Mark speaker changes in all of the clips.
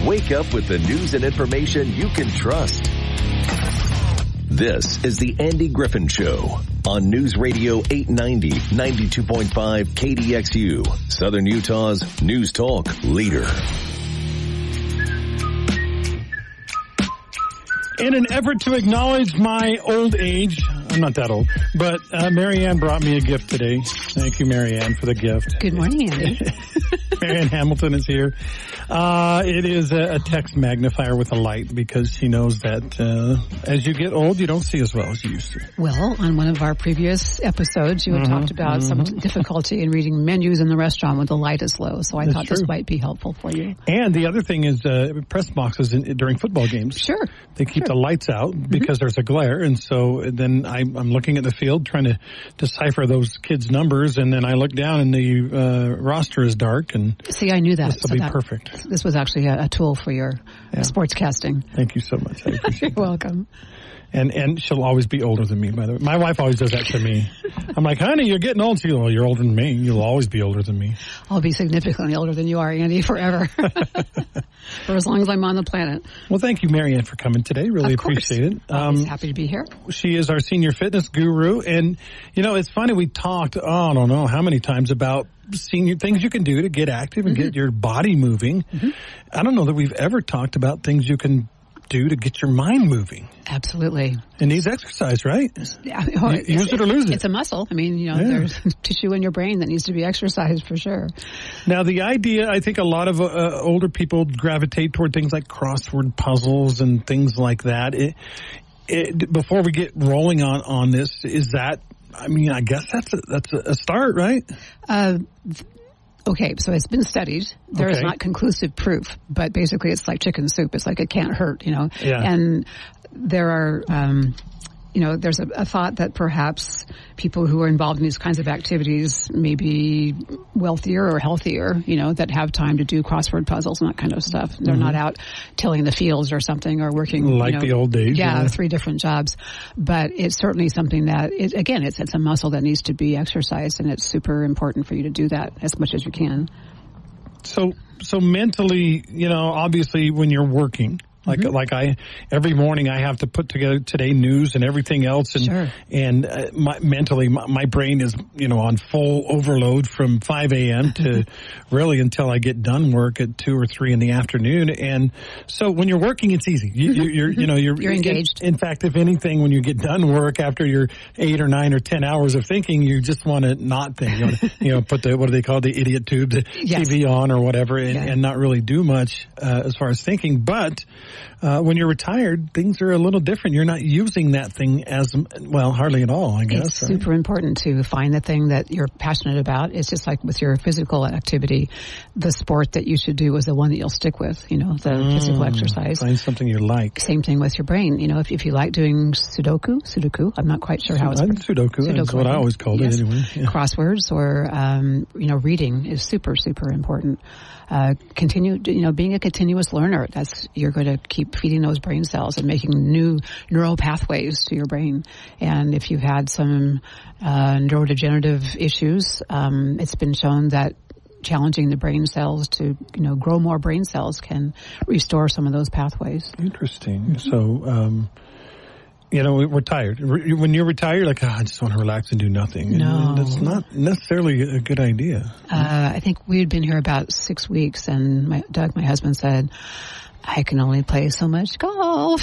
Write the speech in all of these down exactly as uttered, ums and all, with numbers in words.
Speaker 1: Wake up with the news and information you can trust. This is the Andy Griffin Show on News Radio eight ninety, ninety-two point five K D X U, Southern Utah's News Talk leader.
Speaker 2: In an effort to acknowledge my old age, I'm not that old, but uh, Marianne brought me a gift today. Thank you, Marianne, for the gift.
Speaker 3: Good morning, Andy.
Speaker 2: Marianne Hamilton is here. Uh, it is a, a text magnifier with a light because she knows that uh, as you get old, you don't see as well as you used to.
Speaker 3: Well, on one of our previous episodes, you had mm-hmm, talked about mm-hmm. some difficulty in reading menus in the restaurant when the light is low. So I That's thought true. This might be helpful for you. And
Speaker 2: the other thing is uh, press boxes in, during football games.
Speaker 3: Sure.
Speaker 2: They keep
Speaker 3: sure.
Speaker 2: the lights out because mm-hmm. there's a glare. And so then I, I'm looking at the field trying to decipher those kids' numbers. And then I look down and the uh, roster is dark. And
Speaker 3: see, I knew that.
Speaker 2: This will
Speaker 3: so
Speaker 2: be
Speaker 3: that,
Speaker 2: perfect.
Speaker 3: This was actually a, a tool for your yeah. sportscasting.
Speaker 2: Thank you so much. I appreciate
Speaker 3: You're welcome.
Speaker 2: And and she'll always be older than me, by the way. My wife always does that to me. I'm like, honey, you're getting old. She's like, well, you're older than me. You'll always be older than me.
Speaker 3: I'll be significantly older than you are, Andy, forever. For as long as I'm on the planet.
Speaker 2: Well, thank you, Marianne, for coming today. Really
Speaker 3: of course.
Speaker 2: appreciate it.
Speaker 3: Um, happy to be here.
Speaker 2: She is our senior fitness guru. And, you know, it's funny. We talked, oh, I don't know how many times about senior things you can do to get active and mm-hmm. get your body moving. Mm-hmm. I don't know that we've ever talked about things you can do to get your mind moving.
Speaker 3: Absolutely.
Speaker 2: It needs exercise, right?
Speaker 3: Yeah, well,
Speaker 2: use it or lose it.
Speaker 3: It's a muscle. I mean, you know, yeah. there's tissue in your brain that needs to be exercised for sure.
Speaker 2: Now, the idea, I think a lot of uh, older people gravitate toward things like crossword puzzles and things like that. It, it, before we get rolling on, on this, is that, I mean, I guess that's a, that's a start, right?
Speaker 3: Uh, th- Okay, so it's been studied. There
Speaker 2: okay.
Speaker 3: is not conclusive proof, but basically it's like chicken soup. It's like it can't hurt, you know.
Speaker 2: Yeah.
Speaker 3: And there are, um, you know, there's a, a thought that perhaps people who are involved in these kinds of activities may be wealthier or healthier, you know, that have time to do crossword puzzles and that kind of stuff. They're mm-hmm. not out tilling the fields or something or working
Speaker 2: like
Speaker 3: you know,
Speaker 2: the old days.
Speaker 3: Yeah,
Speaker 2: yeah,
Speaker 3: three different jobs. But it's certainly something that, it, again, it's it's a muscle that needs to be exercised, and it's super important for you to do that as much as you can.
Speaker 2: So, so mentally, you know, obviously when you're working, Like, mm-hmm. like I, every morning I have to put together today news and everything else. And,
Speaker 3: sure.
Speaker 2: and uh, my, mentally my, my brain is, you know, on full overload from five a.m. to really until I get done work at two or three in the afternoon. And so when you're working, it's easy. You, you, you're, you know, you're,
Speaker 3: you're engaged.
Speaker 2: In, in fact, if anything, when you get done work after your eight or nine or ten hours of thinking, you just want to not think, you, want to, you know, put the, what do they call the idiot tube, the
Speaker 3: yes.
Speaker 2: T V on or whatever and,
Speaker 3: yeah.
Speaker 2: and not really do much, uh, as far as thinking. But, Uh, when you're retired, things are a little different. You're not using that thing as, well, hardly at all, I guess.
Speaker 3: It's
Speaker 2: right?
Speaker 3: super important to find the thing that you're passionate about. It's just like with your physical activity, the sport that you should do is the one that you'll stick with, you know, the mm, physical exercise.
Speaker 2: Find something you like.
Speaker 3: Same thing with your brain. You know, if, if you like doing Sudoku, Sudoku, I'm not quite sure how it's
Speaker 2: pronounced. Sudoku, Sudoku, that's what I always called
Speaker 3: yes.
Speaker 2: it anyway. Yeah.
Speaker 3: Crosswords or, um, you know, reading is super, super important. Uh, continue, you know, being a continuous learner. That's, you're going to keep feeding those brain cells and making new neural pathways to your brain. And if you've had some, uh, neurodegenerative issues, um, it's been shown that challenging the brain cells to, you know, grow more brain cells can restore some of those pathways.
Speaker 2: Interesting. Mm-hmm. So, um, you know, we're tired. When you're retired, like, oh, I just want to relax and do nothing.
Speaker 3: No.
Speaker 2: And that's not necessarily a good idea.
Speaker 3: Uh, I think we had been here about six weeks, and my, Doug, my husband, said, I can only play so much golf.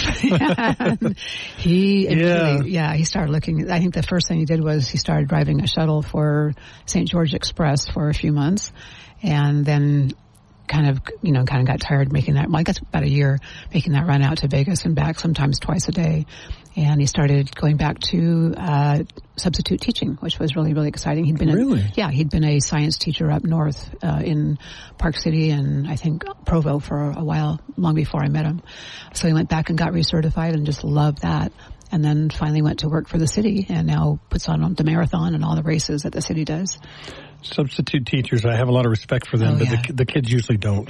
Speaker 3: And he,
Speaker 2: yeah.
Speaker 3: Really, yeah, he started looking, I think the first thing he did was he started driving a shuttle for Saint George Express for a few months, and then kind of, you know, kind of got tired making that, well, I guess about a year making that run out to Vegas and back sometimes twice a day. And he started going back to uh substitute teaching, which was really, really exciting. He'd been
Speaker 2: really?
Speaker 3: A, yeah, he'd been a science teacher up north uh in Park City and I think Provo for a while, long before I met him. So he went back and got recertified and just loved that. And then finally went to work for the city and now puts on the marathon and all the races that the city does.
Speaker 2: Substitute teachers, I have a lot of respect for them,
Speaker 3: oh,
Speaker 2: but
Speaker 3: yeah.
Speaker 2: the, the kids usually don't.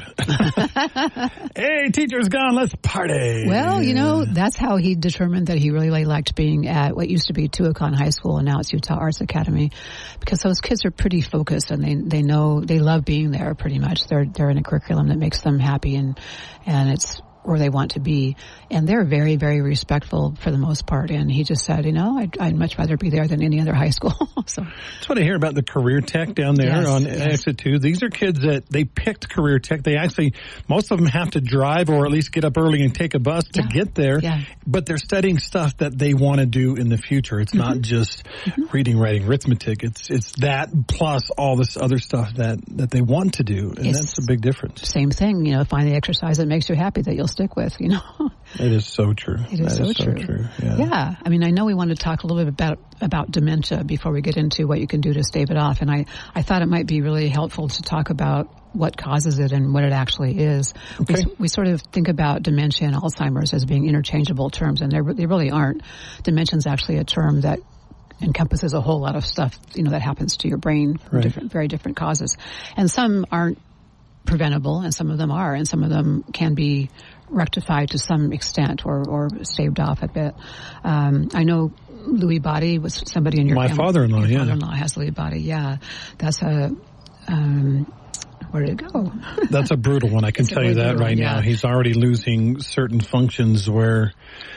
Speaker 2: Hey, teacher's gone, let's party.
Speaker 3: Well, you know, that's how he determined that he really liked being at what used to be Tuacahn High School, and now it's Utah Arts Academy, because those kids are pretty focused, and they they know, they love being there pretty much. They're they're in a curriculum that makes them happy, and and it's where they want to be, and they're very, very respectful for the most part. And he just said, you know, I'd, I'd much rather be there than any other high school. So
Speaker 2: that's what I hear about the Career Tech down there
Speaker 3: yes,
Speaker 2: on
Speaker 3: yes.
Speaker 2: Exit two. These are kids that they picked Career Tech. They actually, most of them have to drive or at least get up early and take a bus to
Speaker 3: yeah.
Speaker 2: get there.
Speaker 3: Yeah.
Speaker 2: But they're studying stuff that they want to do in the future. It's mm-hmm. not just mm-hmm. reading, writing, arithmetic. It's it's that plus all this other stuff that, that they want to do, and it's that's a big difference.
Speaker 3: Same thing, you know, find the exercise that makes you happy that you'll stick with, you know.
Speaker 2: It is so true.
Speaker 3: It is, so,
Speaker 2: is so
Speaker 3: true.
Speaker 2: true. Yeah.
Speaker 3: yeah. I mean, I know we want to talk a little bit about about dementia before we get into what you can do to stave it off. And I, I thought it might be really helpful to talk about what causes it and what it actually is.
Speaker 2: Okay.
Speaker 3: We, we sort of think about dementia and Alzheimer's as being interchangeable terms, and they really aren't. Dementia is actually a term that encompasses a whole lot of stuff, you know, that happens to your brain from
Speaker 2: right.
Speaker 3: different, very different causes. And some aren't preventable, and some of them are, and some of them can be rectified to some extent or, or staved off a bit. Um, I know Lewy body was somebody in your
Speaker 2: My
Speaker 3: family.
Speaker 2: father-in-law,
Speaker 3: your
Speaker 2: yeah.
Speaker 3: father-in-law has Lewy body, yeah. That's a, um, where did it go?
Speaker 2: That's a brutal one. I can
Speaker 3: It's
Speaker 2: tell you that
Speaker 3: brutal,
Speaker 2: right
Speaker 3: yeah.
Speaker 2: now. He's already losing certain functions where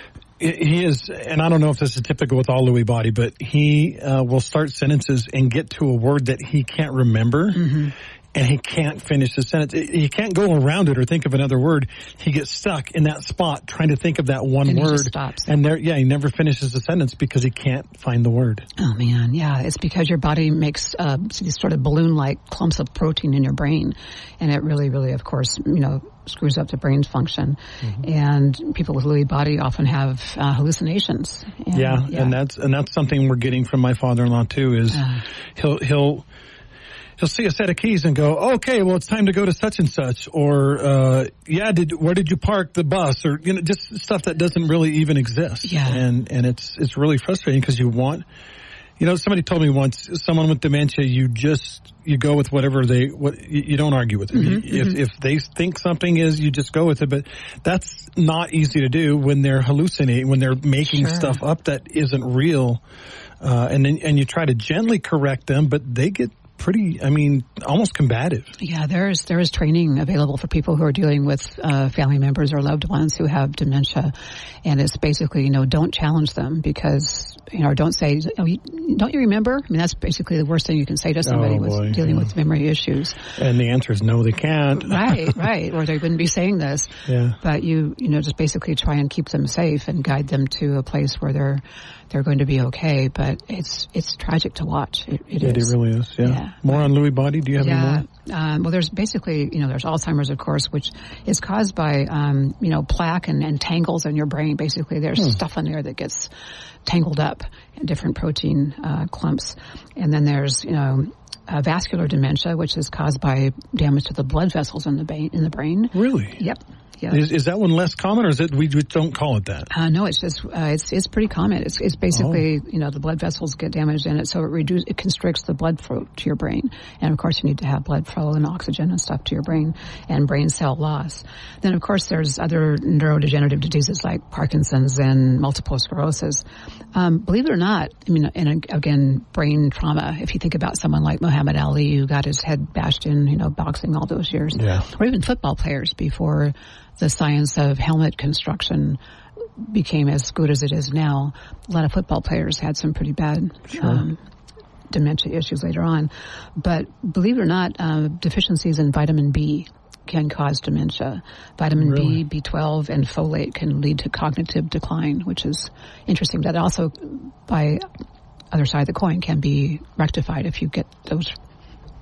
Speaker 2: he is, and I don't know if this is typical with all Lewy body, but he uh, will start sentences and get to a word that he can't remember. Mm-hmm. And he can't finish the sentence. He can't go around it or think of another word. He gets stuck in that spot trying to think of that one
Speaker 3: and
Speaker 2: word.
Speaker 3: He just stops.
Speaker 2: And there, yeah, he never finishes the sentence because he can't find the word.
Speaker 3: Oh man, yeah. It's because your body makes uh, these sort of balloon-like clumps of protein in your brain. And it really, really, of course, you know, screws up the brain's function. Mm-hmm. And people with Lewy body often have uh, hallucinations. And,
Speaker 2: yeah, yeah, and that's and that's something we're getting from my father-in-law too, is uh, he'll he'll He'll see a set of keys and go, okay, well, it's time to go to such and such, or uh, yeah, did where did you park the bus, or you know, just stuff that doesn't really even exist.
Speaker 3: Yeah,
Speaker 2: and and it's it's really frustrating because you want, you know, somebody told me once, someone with dementia, you just you go with whatever they what you, you don't argue with them. Mm-hmm, if mm-hmm. if they think something is, you just go with it. But that's not easy to do when they're hallucinating, when they're making
Speaker 3: sure.
Speaker 2: stuff up that isn't real, uh, and then and you try to gently correct them, but they get pretty, I mean, almost combative.
Speaker 3: Yeah, there's there is training available for people who are dealing with uh, family members or loved ones who have dementia, and it's basically, you know, don't challenge them because, you know, or don't say, oh, you, don't you remember? I mean, that's basically the worst thing you can say to somebody
Speaker 2: oh,
Speaker 3: with dealing yeah. with memory issues.
Speaker 2: And the answer is no, they can't.
Speaker 3: Right, right, or they wouldn't be saying this.
Speaker 2: Yeah.
Speaker 3: But you, you know, just basically try and keep them safe and guide them to a place where they're they're going to be okay. But it's it's tragic to watch. It, it,
Speaker 2: it
Speaker 3: is.
Speaker 2: It really is. Yeah. yeah. More on Lewy body? Do you have
Speaker 3: yeah.
Speaker 2: any more?
Speaker 3: Um, well, there's basically, you know, there's Alzheimer's, of course, which is caused by, um, you know, plaque and, and tangles in your brain. Basically, there's hmm. stuff in there that gets tangled up in different protein uh, clumps. And then there's, you know, uh, vascular dementia, which is caused by damage to the blood vessels in the, ba- in the brain.
Speaker 2: Really?
Speaker 3: Yep. Yeah.
Speaker 2: Is, is that one less common, or is it we don't call it that?
Speaker 3: Uh, no, it's just uh, it's it's pretty common. It's it's basically oh. you know, the blood vessels get damaged in it, so it reduces it constricts the blood flow to your brain, and of course you need to have blood flow and oxygen and stuff to your brain, and brain cell loss. Then of course there's other neurodegenerative diseases like Parkinson's and multiple sclerosis. Um, believe it or not, I mean, and again, brain trauma. If you think about someone like Muhammad Ali, who got his head bashed in, you know, boxing all those years,
Speaker 2: yeah.
Speaker 3: or even football players before the science of helmet construction became as good as it is now. A lot of football players had some pretty bad
Speaker 2: sure.
Speaker 3: um, dementia issues later on. But believe it or not, uh, deficiencies in vitamin B can cause dementia. Vitamin
Speaker 2: really?
Speaker 3: B, B twelve, and folate can lead to cognitive decline, which is interesting. That also, by other side of the coin, can be rectified if you get those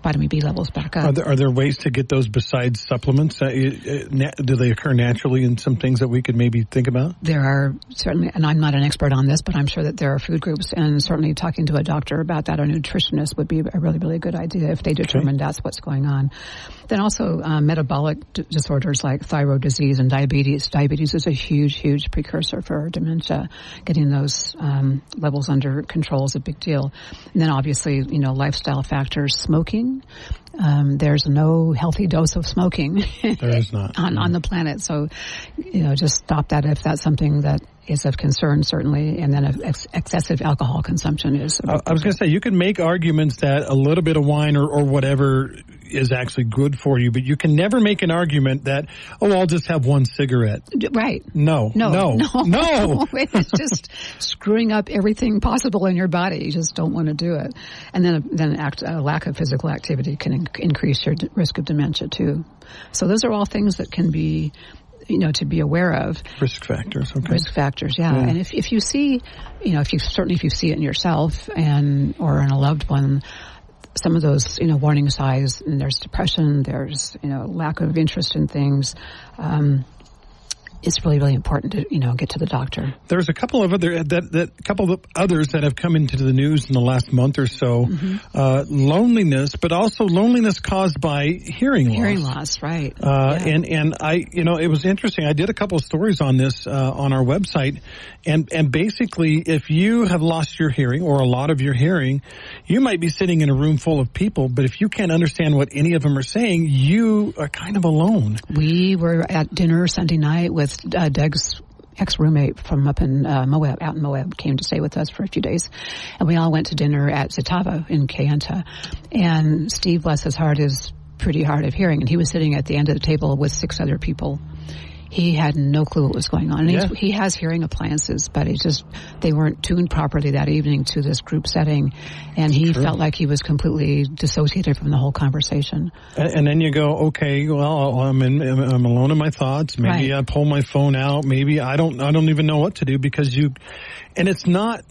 Speaker 3: vitamin B levels back up.
Speaker 2: Are there, are there ways to get those besides supplements? Uh, uh, do they occur naturally in some things that we could maybe think about?
Speaker 3: There are certainly, and I'm not an expert on this, but I'm sure that there are food groups, and certainly talking to a doctor about that, or a nutritionist, would be a really, really good idea if they determine okay. that's what's going on. Then also uh, metabolic d- disorders like thyroid disease and diabetes. Diabetes is a huge, huge precursor for dementia. Getting those um, levels under control is a big deal. And then obviously, you know, lifestyle factors, smoking. Um, there's no healthy dose of smoking
Speaker 2: there is not.
Speaker 3: on, on the planet. So, you know, just stop that if that's something that is of concern, certainly. And then ex- excessive alcohol consumption is.
Speaker 2: I, I was going to say, you can make arguments that a little bit of wine or, or whatever is actually good for you, but you can never make an argument that, oh, I'll just have one cigarette.
Speaker 3: Right.
Speaker 2: No,
Speaker 3: no,
Speaker 2: no, no. no.
Speaker 3: It's just screwing up everything possible in your body. You just don't want to do it. And then, then act, a lack of physical activity can in- increase your d- risk of dementia too. So those are all things that can be, you know, to be aware of.
Speaker 2: Risk factors, okay.
Speaker 3: Risk factors, yeah. yeah. And if, if you see, you know, if you, certainly if you see it in yourself and, or in a loved one, some of those, you know, warning signs, and there's depression, there's, you know, lack of interest in things, um, it's really, really important to, you know, get to the doctor.
Speaker 2: There's a couple of other, that, that couple of others that have come into the news in the last month or so. Mm-hmm. Uh, loneliness, but also loneliness caused by hearing loss.
Speaker 3: Hearing loss, right.
Speaker 2: Uh,
Speaker 3: yeah.
Speaker 2: and, and I, you know, it was interesting. I did a couple of stories on this, uh, on our website. And, and basically, if you have lost your hearing or a lot of your hearing, you might be sitting in a room full of people, but if you can't understand what any of them are saying, you are kind of alone.
Speaker 3: We were at dinner Sunday night with Uh, Doug's ex-roommate from up in uh, Moab, out in Moab, came to stay with us for a few days. And we all went to dinner at Zetava in Kayenta. And Steve, bless his heart, is pretty hard of hearing. And he was sitting at the end of the table with six other people. He had no clue what was going on. And yeah. he has hearing appliances, but he just, they weren't tuned properly that evening to this group setting. And he True. felt like he was completely dissociated from the whole conversation.
Speaker 2: And, and then you go, okay, well, I'm in, I'm alone in my thoughts. Maybe right. I pull my phone out. Maybe I don't, I don't even know what to do because you, and it's not,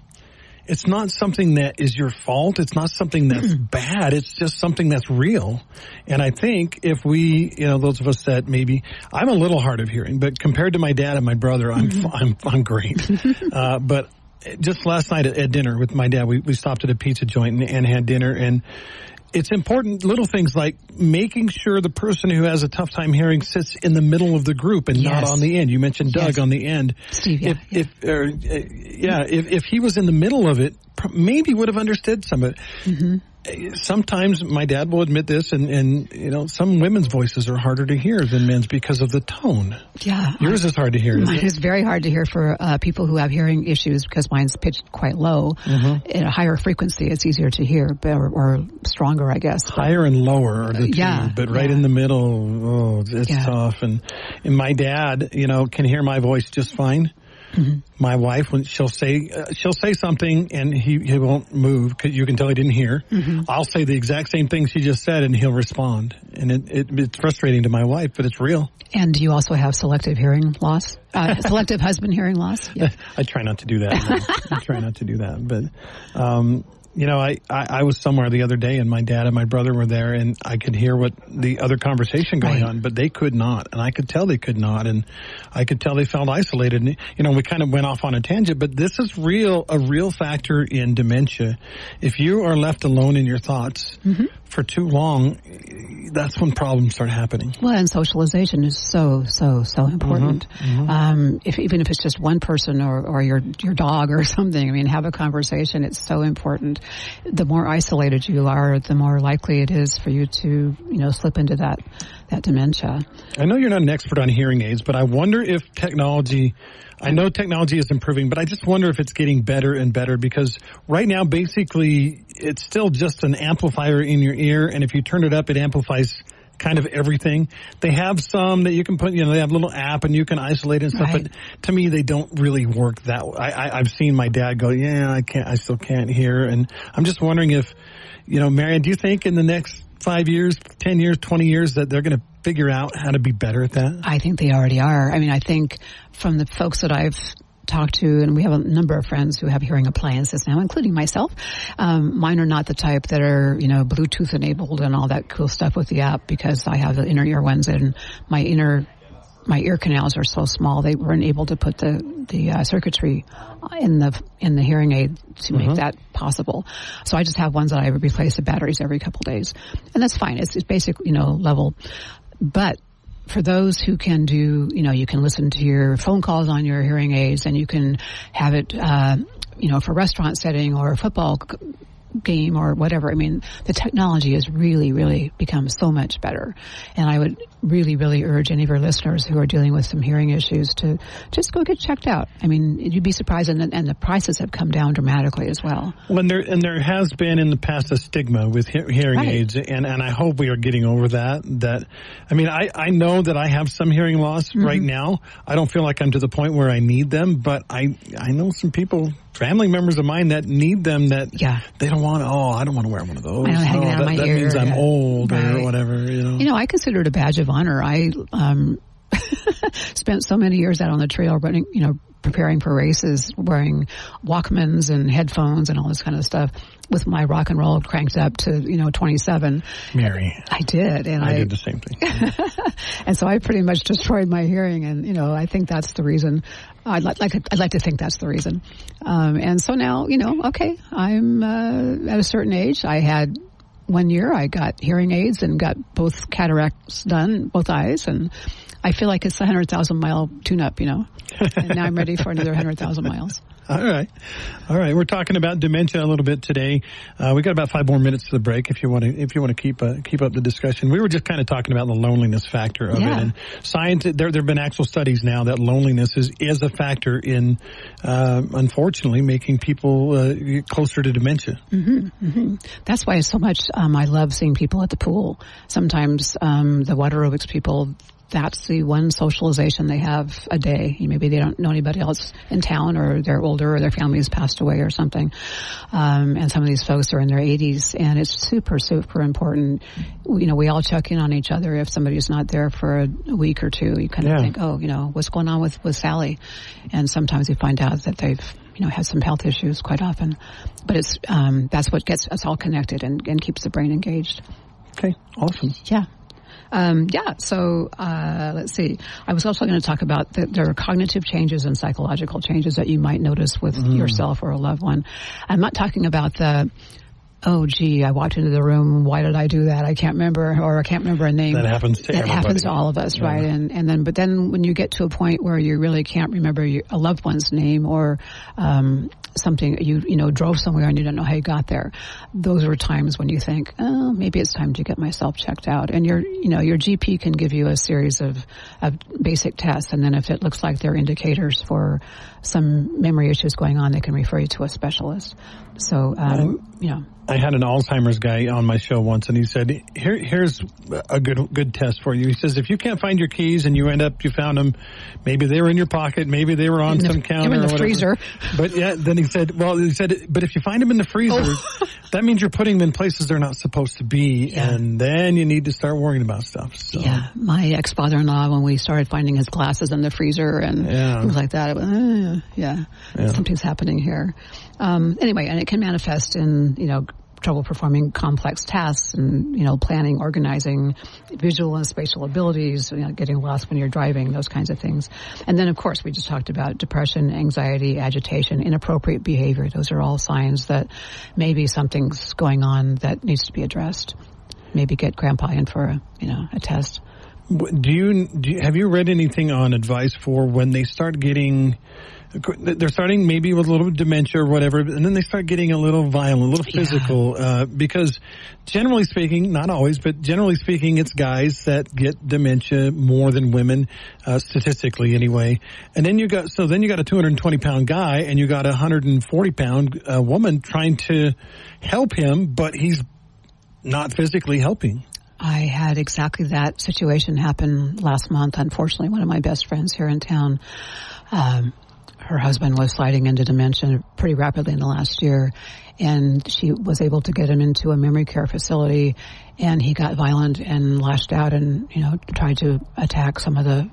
Speaker 2: it's not something that is your fault. It's not something that's bad. It's just something that's real. And I think if we, you know, those of us that maybe, I'm a little hard of hearing, but compared to my dad and my brother, I'm, mm-hmm. I'm, I'm great. uh, but just last night at, at dinner with my dad, we, we stopped at a pizza joint and, and had dinner, and it's important, little things like making sure the person who has a tough time hearing sits in the middle of the group and yes. not on the end. You mentioned Doug yes. on the end.
Speaker 3: Steve, yeah.
Speaker 2: If,
Speaker 3: yeah.
Speaker 2: if, or, uh, yeah, if, if he was in the middle of it, maybe would have understood some of it. Mm-hmm. Sometimes my dad will admit this, and, and, you know, some women's voices are harder to hear than men's because of the tone.
Speaker 3: Yeah.
Speaker 2: Yours is hard to hear,
Speaker 3: Mine
Speaker 2: isn't it?
Speaker 3: is very hard to hear for uh, people who have hearing issues because mine's pitched quite low. Mm-hmm. At a higher frequency, it's easier to hear, or, or stronger, I guess.
Speaker 2: Higher and lower are the two,
Speaker 3: yeah,
Speaker 2: but right
Speaker 3: yeah.
Speaker 2: in the middle, oh, it's yeah. tough. And, and my dad, you know, can hear my voice just fine. Mm-hmm. My wife, when she'll say uh, she'll say something and he, he won't move because you can tell he didn't hear. Mm-hmm. I'll say the exact same thing she just said and he'll respond. And it, it it's frustrating to my wife, but it's real.
Speaker 3: And do you also have selective hearing loss? Uh, selective husband hearing loss? Yeah.
Speaker 2: I try not to do that. No. I try not to do that. But, um, you know, I, I, I was somewhere the other day and my dad and my brother were there and I could hear what the other conversation going right. on, but they could not. And I could tell they could not. And I could tell they felt isolated. And, you know, we kind of went off on a tangent, but this is real, a real factor in dementia. If you are left alone in your thoughts mm-hmm. for too long, that's when problems start happening.
Speaker 3: Well, and socialization is so, so, so important. Mm-hmm. Mm-hmm. Um, if, even if it's just one person or, or your, your dog or something, I mean, have a conversation. It's so important. The more isolated you are, the more likely it is for you to, you know, slip into that, that dementia.
Speaker 2: I know you're not an expert on hearing aids, but I wonder if technology, I know technology is improving, but I just wonder if it's getting better and better because right now, basically, it's still just an amplifier in your ear, and if you turn it up, it amplifies kind of everything. They have some that you can put, you know, they have a little app and you can isolate and stuff, right. but to me, they don't really work that way. I, I, I've seen my dad go, yeah, I can't, I still can't hear. And I'm just wondering if, you know, Marianne, do you think in the next five years, ten years, twenty years that they're going to figure out how to be better at that?
Speaker 3: I think they already are. I mean, I think from the folks that I've talk to, and we have a number of friends who have hearing appliances now, including myself. Um, mine are not the type that are, you know, Bluetooth enabled and all that cool stuff with the app, because I have the inner ear ones, and my inner my ear canals are so small they weren't able to put the the uh, circuitry in the in the hearing aid to make mm-hmm. that possible. So I just have ones that I replace the batteries every couple days, and that's fine. It's, it's basic, you know, level. But for those who can do, you know, you can listen to your phone calls on your hearing aids, and you can have it, uh, you know, for restaurant setting or a football game or whatever. I mean, the technology has really, really become so much better. And I would really, really urge any of your listeners who are dealing with some hearing issues to just go get checked out. I mean, you'd be surprised, and, and the prices have come down dramatically as well.
Speaker 2: Well, and there, and there has been in the past a stigma with he- hearing right. aids, and, and I hope we are getting over that. That, I mean, I, I know that I have some hearing loss mm-hmm. right now. I don't feel like I'm to the point where I need them, but I, I know some people, family members of mine that need them, that
Speaker 3: yeah.
Speaker 2: they don't want, oh, I don't want to wear one of those.
Speaker 3: I don't hang
Speaker 2: oh,
Speaker 3: out
Speaker 2: that,
Speaker 3: of my
Speaker 2: that
Speaker 3: ear.
Speaker 2: means I'm old
Speaker 3: right.
Speaker 2: or whatever, you know.
Speaker 3: You know, I consider it a badge of honor. I um, spent so many years out on the trail running, you know, preparing for races, wearing Walkmans and headphones and all this kind of stuff, with my rock and roll cranked up to, you know, twenty-seven.
Speaker 2: Mary.
Speaker 3: I did. And I,
Speaker 2: I did the same thing.
Speaker 3: And so I pretty much destroyed my hearing. And, you know, I think that's the reason. I'd like, like to, I'd like to think that's the reason. Um, and so now, you know, okay, I'm uh, at a certain age. I had one year I got hearing aids and got both cataracts done, both eyes. And I feel like it's a one hundred thousand mile tune-up, you know. And now I'm ready for another one hundred thousand miles.
Speaker 2: All right. All right. We're talking about dementia a little bit today. Uh, we got about five more minutes to the break if you want to, if you want to keep, uh, keep up the discussion. We were just kind of talking about the loneliness factor of
Speaker 3: yeah.
Speaker 2: it. And science, there, there have been actual studies now that loneliness is, is a factor in, uh, unfortunately making people, uh, closer to dementia.
Speaker 3: Mm-hmm, mm-hmm. That's why so much, um, I love seeing people at the pool. Sometimes, um, the water aerobics people, that's the one socialization they have a day. Maybe they don't know anybody else in town, or they're older, or their family has passed away or something. Um, and some of these folks are in their eighties, and it's super, super important. You know, we all check in on each other. If somebody's not there for a, a week or two, you kind of yeah. think, oh, you know, what's going on with, with Sally? And sometimes you find out that they've, you know, had some health issues quite often. But it's, um, that's what gets us all connected and, and keeps the brain engaged.
Speaker 2: Okay, awesome.
Speaker 3: Yeah. Um, yeah, so uh, let's see. I was also going to talk about that there are cognitive changes and psychological changes that you might notice with mm. yourself or a loved one. I'm not talking about the, oh, gee, I walked into the room, why did I do that? I can't remember, or I can't remember a name.
Speaker 2: That happens to
Speaker 3: That
Speaker 2: everybody.
Speaker 3: happens to all of us, yeah. right? And and then, but then when you get to a point where you really can't remember your, a loved one's name, or um, something, you you know, drove somewhere and you don't know how you got there, those are times when you think, oh, maybe it's time to get myself checked out. And your, you know, your G P can give you a series of, of basic tests, and then if it looks like they're indicators for some memory issues going on, they can refer you to a specialist. So, um, you know.
Speaker 2: I had an Alzheimer's guy on my show once, and he said, Here, here's a good good test for you. He says, if you can't find your keys and you end up, you found them, maybe they were in your pocket, maybe they were on
Speaker 3: in
Speaker 2: some
Speaker 3: the,
Speaker 2: counter
Speaker 3: in the
Speaker 2: or whatever.
Speaker 3: freezer.
Speaker 2: But yeah, then he said, well, he said, but if you find them in the freezer, oh. that means you're putting them in places they're not supposed to be, yeah. and then you need to start worrying about stuff. So.
Speaker 3: Yeah, my ex-father-in-law, when we started finding his glasses in the freezer and yeah. things like that, it was, uh, yeah, yeah, something's happening here. Um, anyway, and it can manifest in, you know, trouble performing complex tasks and, you know, planning, organizing, visual and spatial abilities, you know, getting lost when you're driving, those kinds of things. And then, of course, we just talked about depression, anxiety, agitation, inappropriate behavior. Those are all signs that maybe something's going on that needs to be addressed. Maybe get grandpa in for a, you know, a test.
Speaker 2: Do you, do you have you read anything on advice for when they start getting... They're starting maybe with a little dementia or whatever, and then they start getting a little violent, a little physical, yeah. uh, because generally speaking, not always, but generally speaking, it's guys that get dementia more than women, uh, statistically anyway. And then you got, so then you got a two hundred twenty pound guy and you got a one hundred forty pound uh, woman trying to help him, but he's not physically helping.
Speaker 3: I had exactly that situation happen last month. Unfortunately, one of my best friends here in town, um, her husband was sliding into dementia pretty rapidly in the last year, and she was able to get him into a memory care facility, and he got violent and lashed out and, you know, tried to attack some of the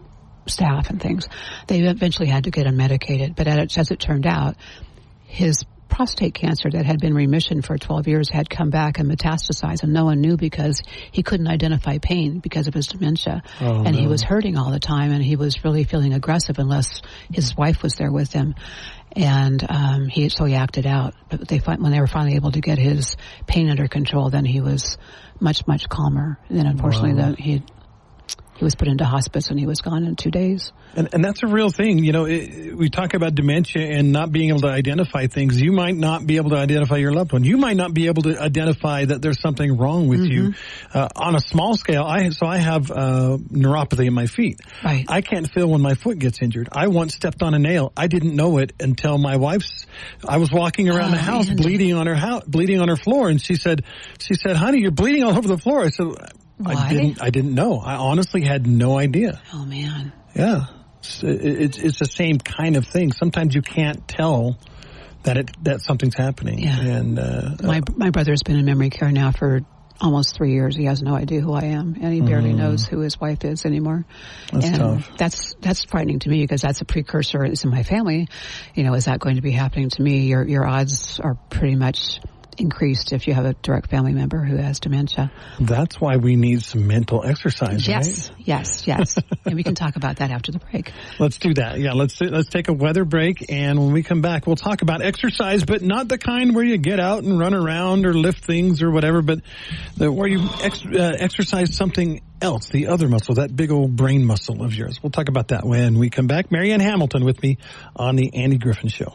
Speaker 3: staff and things. They eventually had to get him medicated, but as it turned out, his prostate cancer that had been in remission for twelve years had come back and metastasized, and no one knew because he couldn't identify pain because of his dementia. Oh, and no. He was hurting all the time, and he was really feeling aggressive unless his wife was there with him. And um, he so he acted out. But they when they were finally able to get his pain under control, then he was much, much calmer. And then unfortunately, wow. the, he he was put into hospice, and he was gone in two days. And,
Speaker 2: and that's a real thing. You know, it, we talk about dementia and not being able to identify things. You might not be able to identify your loved one. You might not be able to identify that there's something wrong with mm-hmm. you. Uh, on a small scale, I so I have uh, neuropathy in my feet.
Speaker 3: Right.
Speaker 2: I can't feel when my foot gets injured. I once stepped on a nail. I didn't know it until my wife's. I was walking around oh, the house man. bleeding on her house, bleeding on her floor, and she said, "She said, honey, you're bleeding all over the floor." I said,
Speaker 3: Why?
Speaker 2: I didn't. I didn't know. I honestly had no idea.
Speaker 3: Oh man.
Speaker 2: Yeah. It's, it's, it's the same kind of thing. Sometimes you can't tell that it that something's happening.
Speaker 3: Yeah.
Speaker 2: And uh,
Speaker 3: my my brother's been in memory care now for almost three years. He has no idea who I am, and he barely mm. knows who his wife is anymore.
Speaker 2: That's
Speaker 3: and
Speaker 2: tough.
Speaker 3: That's that's frightening to me because that's a precursor. It's in my family. You know, is that going to be happening to me? Your your odds are pretty much increased if you have a direct family member who has dementia.
Speaker 2: That's why we need some mental exercise,
Speaker 3: yes,
Speaker 2: right?
Speaker 3: Yes, yes, yes. And we can talk about that after the break.
Speaker 2: Let's do that. Yeah, let's let's take a weather break, and when we come back, we'll talk about exercise, but not the kind where you get out and run around or lift things or whatever, but the, where you ex, uh, exercise something else, the other muscle, that big old brain muscle of yours. We'll talk about that when we come back. Marianne Hamilton with me on the Andy Griffin Show.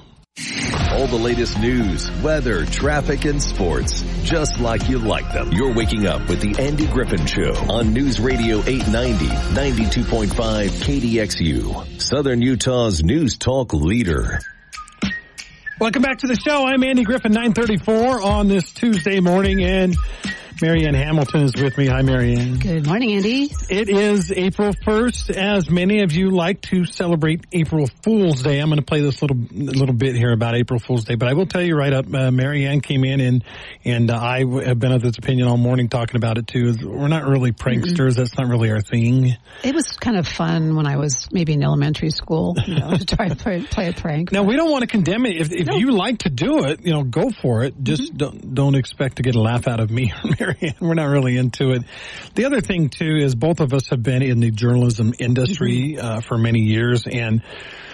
Speaker 1: All the latest news, weather, traffic, and sports, just like you like them. You're waking up with the Andy Griffin Show on News Radio eight ninety, ninety-two point five K D X U, Southern Utah's news talk leader.
Speaker 2: Welcome back to the show. I'm Andy Griffin, nine thirty-four on this Tuesday morning, and Marianne Hamilton is with me. Hi, Marianne.
Speaker 3: Good morning, Andy.
Speaker 2: It is April first. As many of you like to celebrate April Fool's Day, I'm going to play this little little bit here about April Fool's Day, but I will tell you right up, uh, Marianne came in, and and uh, I have been of this opinion all morning talking about it, too. We're not really pranksters. Mm-hmm. That's not really our thing.
Speaker 3: It was kind of fun when I was maybe in elementary school, you know, to try to play, play a prank.
Speaker 2: Now, we don't want to condemn it. If, if no. you like to do it, you know, go for it. Just mm-hmm. don't, don't expect to get a laugh out of me or Marianne. We're not really into it. The other thing, too, is both of us have been in the journalism industry uh, for many years, and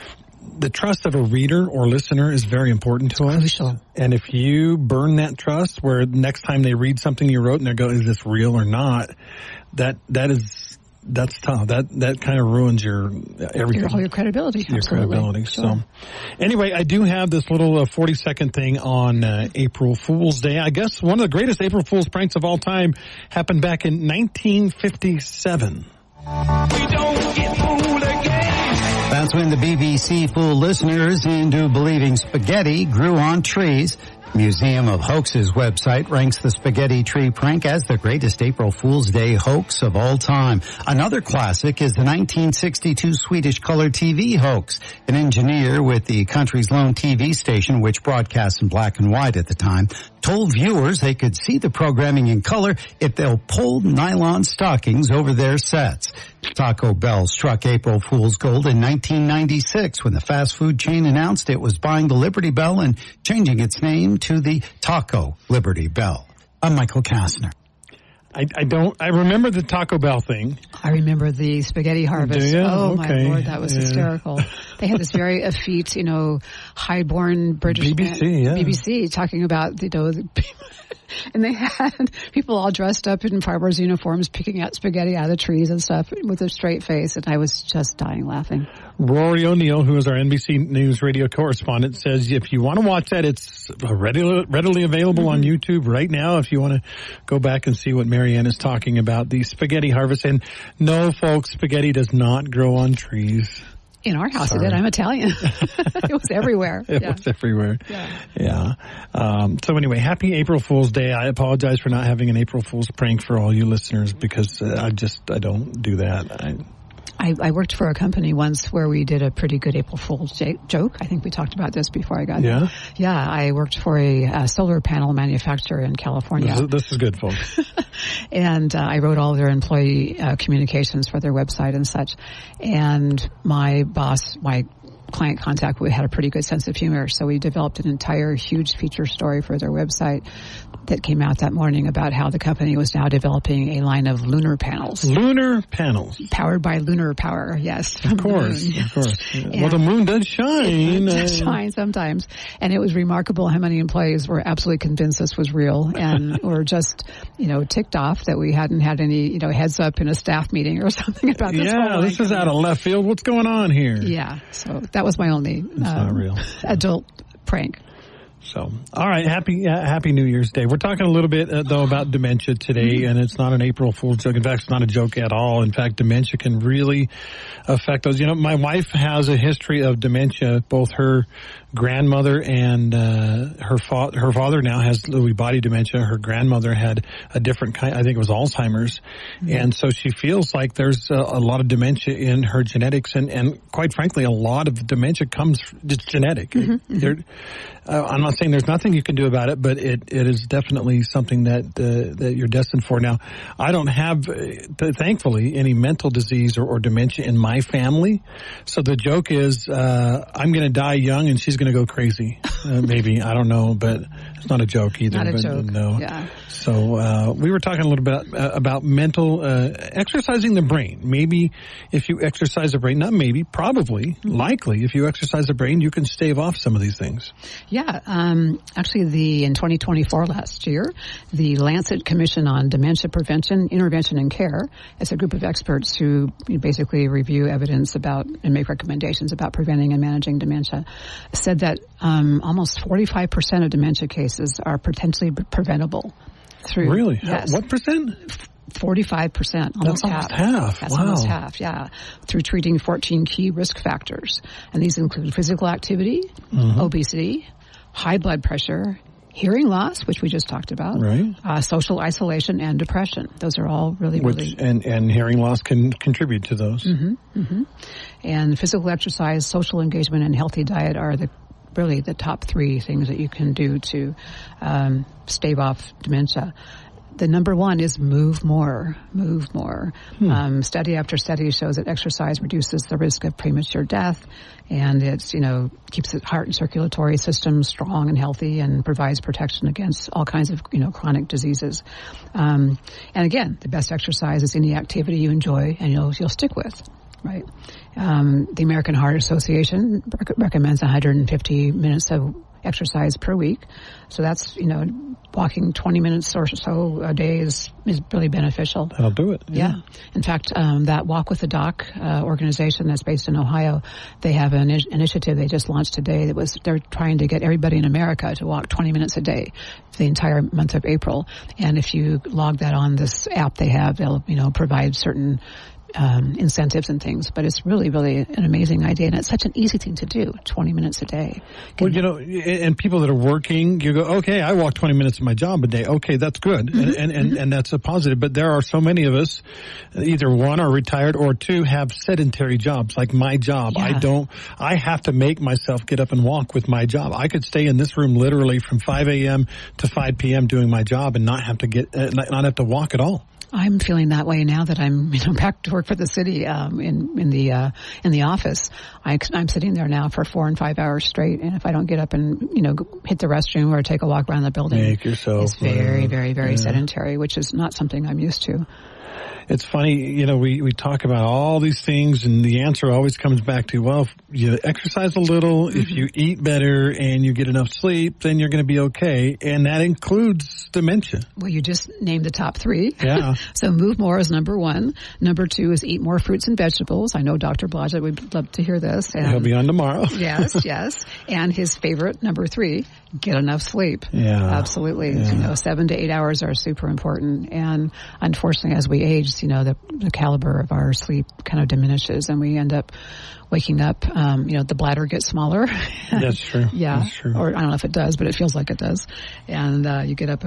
Speaker 2: the trust of a reader or listener is very important to us.
Speaker 3: Crucial.
Speaker 2: And if you burn that trust, where next time they read something you wrote and they go, is this real or not, that that is... That's tough. That that kind of ruins your everything.
Speaker 3: Your, all your credibility.
Speaker 2: Your
Speaker 3: Absolutely.
Speaker 2: credibility.
Speaker 3: Sure.
Speaker 2: So, anyway, I do have this little uh, forty second thing on uh, April Fool's Day. I guess one of the greatest April Fool's pranks of all time happened back in nineteen fifty-seven.
Speaker 4: We don't get fooled again. That's when the B B C fooled listeners into believing spaghetti grew on trees. Museum of Hoax's website ranks the spaghetti tree prank as the greatest April Fool's Day hoax of all time. Another classic is the nineteen sixty-two Swedish color T V hoax. An engineer with the country's lone T V station, which broadcast in black and white at the time, told viewers they could see the programming in color if they'll pull nylon stockings over their sets. Taco Bell struck April Fool's gold in nineteen ninety-six when the fast food chain announced it was buying the Liberty Bell and changing its name to the Taco Liberty Bell. I'm Michael Kastner.
Speaker 2: I, I don't, I remember the Taco Bell thing.
Speaker 3: I remember the spaghetti harvest.
Speaker 2: Do you?
Speaker 3: Oh,
Speaker 2: okay.
Speaker 3: my Lord, that was yeah. hysterical. They had this very effete, you know, high-born British
Speaker 2: B B C,
Speaker 3: man,
Speaker 2: yeah.
Speaker 3: B B C talking about, you know, the, and they had people all dressed up in farmers' uniforms picking out spaghetti out of the trees and stuff with a straight face, and I was just dying laughing.
Speaker 2: Rory O'Neill, who is our N B C News radio correspondent, says if you want to watch that, it's readily, readily available mm-hmm. on YouTube right now if you want to go back and see what Marianne is talking about, the spaghetti harvest. And no, folks, spaghetti does not grow on trees.
Speaker 3: In our house
Speaker 2: Sorry.
Speaker 3: it did. I'm Italian. It was everywhere.
Speaker 2: It
Speaker 3: yeah.
Speaker 2: was everywhere.
Speaker 3: Yeah.
Speaker 2: Yeah. Um, so anyway, happy April Fool's Day. I apologize for not having an April Fool's prank for all you listeners because uh, I just, I don't do that. I,
Speaker 3: I I, I worked for a company once where we did a pretty good April Fool's j- joke. I think we talked about this before I got
Speaker 2: yeah.
Speaker 3: there. Yeah, I worked for a, a solar panel manufacturer in California.
Speaker 2: This is, this is good, folks.
Speaker 3: And uh, I wrote all their employee uh, communications for their website and such. And my boss, my client contact, we had a pretty good sense of humor, so we developed an entire huge feature story for their website that came out that morning about how the company was now developing a line of lunar panels.
Speaker 2: Lunar panels.
Speaker 3: Powered by lunar power, yes.
Speaker 2: Of course,
Speaker 3: moon, yes.
Speaker 2: of course. Well, the moon does shine.
Speaker 3: It does shine sometimes. And it was remarkable how many employees were absolutely convinced this was real and were just, you know, ticked off that we hadn't had any, you know, heads up in a staff meeting or something about this.
Speaker 2: Yeah, this is out of left field. What's going on here?
Speaker 3: Yeah, so that was my only
Speaker 2: It's um, not real.
Speaker 3: adult prank.
Speaker 2: So, all right, happy uh, happy New Year's Day. We're talking a little bit, uh, though, about dementia today, and it's not an April Fool's joke. In fact, it's not a joke at all. In fact, dementia can really affect those. You know, my wife has a history of dementia. Both her grandmother and uh, her fa- her father now has Lewy body dementia. Her grandmother had a different kind, I think it was Alzheimer's. Mm-hmm. And so she feels like there's a, a lot of dementia in her genetics, and, and quite frankly, a lot of dementia comes, it's genetic. Mm-hmm. It, uh, I'm not saying there's nothing you can do about it, but it, it is definitely something that uh, that you're destined for. Now, I don't have, uh, thankfully, any mental disease or, or dementia in my family. So the joke is, uh, I'm going to die young and she's going to go crazy. Uh, maybe, I don't know, but it's not a joke either.
Speaker 3: Not a
Speaker 2: but,
Speaker 3: joke.
Speaker 2: No.
Speaker 3: Yeah.
Speaker 2: So uh, we were talking a little bit uh, about mental uh, exercising the brain. Maybe if you exercise the brain, not maybe, probably, likely, if you exercise the brain, you can stave off some of these things.
Speaker 3: Yeah, um, actually, the in twenty twenty-four last year, the Lancet Commission on Dementia Prevention, Intervention, and Care, it's a group of experts who basically review evidence about and make recommendations about preventing and managing dementia, said that um, almost forty-five percent of dementia cases are potentially preventable. Through,
Speaker 2: really?
Speaker 3: yes.
Speaker 2: What percent?
Speaker 3: forty-five percent, almost
Speaker 2: That's
Speaker 3: half.
Speaker 2: almost half.
Speaker 3: That's
Speaker 2: wow.
Speaker 3: almost half, yeah. Through treating fourteen key risk factors. And these include physical activity, mm-hmm. obesity, high blood pressure, hearing loss, which we just talked about,
Speaker 2: right.
Speaker 3: uh, social isolation, and depression. Those are all really,
Speaker 2: which,
Speaker 3: really...
Speaker 2: And, and hearing loss can contribute to those.
Speaker 3: Mm-hmm, mm-hmm. And physical exercise, social engagement, and healthy diet are the really the top three things that you can do to um, stave off dementia. The number one is move more, move more. Hmm. Um, study after study shows that exercise reduces the risk of premature death, and it's, you know, keeps the heart and circulatory system strong and healthy and provides protection against all kinds of, you know, chronic diseases. Um, and again, the best exercise is any activity you enjoy and you'll, you'll stick with. Right. Um, the American Heart Association rec- recommends one hundred fifty minutes of exercise per week. So that's, you know, walking twenty minutes or so a day is, is really beneficial.
Speaker 2: That'll do it. Yeah.
Speaker 3: yeah. In fact, um, that Walk with the Doc uh, organization that's based in Ohio, they have an in- initiative they just launched today that was, they're trying to get everybody in America to walk twenty minutes a day for the entire month of April. And if you log that on this app they have, they'll, you know, provide certain Um, incentives and things, but it's really, really an amazing idea, and it's such an easy thing to do, twenty minutes a day.
Speaker 2: Well, you know, and people that are working, you go, okay, I walk twenty minutes of my job a day. Okay, that's good, mm-hmm. and, and, and, and that's a positive, but there are so many of us, either one, are retired, or two, have sedentary jobs, like my job.
Speaker 3: Yeah.
Speaker 2: I don't, I have to make myself get up and walk with my job. I could stay in this room literally from five a.m. to five p.m. doing my job and not have to get, uh, not have to walk at all.
Speaker 3: I'm feeling that way now that I'm, you know, back to work for the city, um, in, in the, uh, in the office. I, I'm sitting there now for four and five hours straight. And if I don't get up and, you know, hit the restroom or take a walk around the building,
Speaker 2: make yourself,
Speaker 3: it's very, very, very
Speaker 2: yeah.
Speaker 3: sedentary, which is not something I'm used to.
Speaker 2: It's funny, you know, we, we talk about all these things, and the answer always comes back to, well, if you exercise a little, mm-hmm. if you eat better, and you get enough sleep, then you're going to be okay. And that includes dementia.
Speaker 3: Well, you just named the top three.
Speaker 2: Yeah.
Speaker 3: So move more is number one. Number two is eat more fruits and vegetables. I know Doctor Blodgett would love to hear this. And
Speaker 2: he'll be on tomorrow.
Speaker 3: yes, yes. And his favorite, number three, get enough sleep.
Speaker 2: Yeah.
Speaker 3: Absolutely.
Speaker 2: Yeah.
Speaker 3: You know, seven to eight hours are super important. And unfortunately, as we age, you know, the, the caliber of our sleep kind of diminishes, and we end up waking up, um, you know, the bladder gets smaller.
Speaker 2: That's true.
Speaker 3: yeah.
Speaker 2: That's true.
Speaker 3: Or I don't know if it does, but it feels like it does. And uh, you get up a,